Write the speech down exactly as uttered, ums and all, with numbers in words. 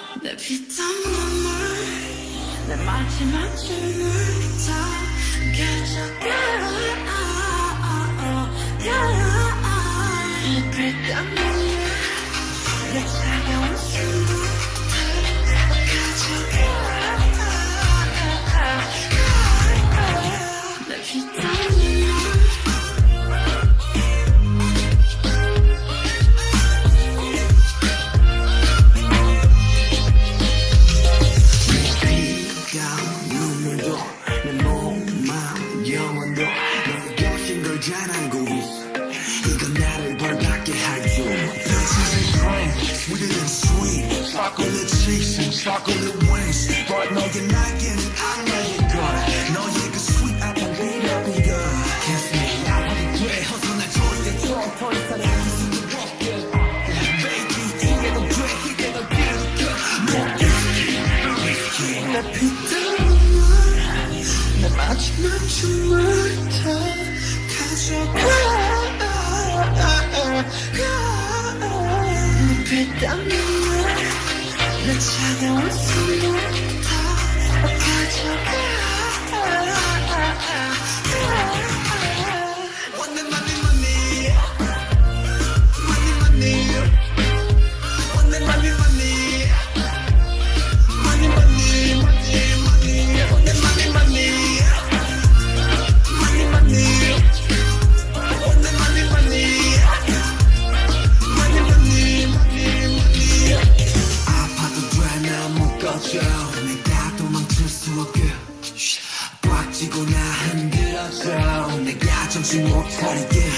내 피땀 눈물 내 마지막 춤을 다 가져가 내 피땀 눈물 내 차가운 숨을 다 가져가 내 피땀 눈물 내 몸, 마음, 영혼도 너의 것인 걸 잘 알고 있어. 이건 나를 벌받게 하죠. This is a dream, sweeter than sweet. Chocolate cheeks and chocolate wings. But 너의 날개는 악마의 거라. 너의 그 sweet 아픈 비밀이가 Kiss me, 나와도 돼. 어서 날 절대 줘. 더 이상 안 있을 수 없게. Baby, 이게 더 돼. 이게 더 길게. 내 피땀 내 마지막 춤을 다 가져가 내 피땀 눈물 내 차가운 숨을 다 가져가 Money, money, money Money, money Money, money, money Money, money, money, money Money, money, money 내가 도망칠 수 없게 꽉 쥐고 나 흔들어줘 내가 정신 못 차리게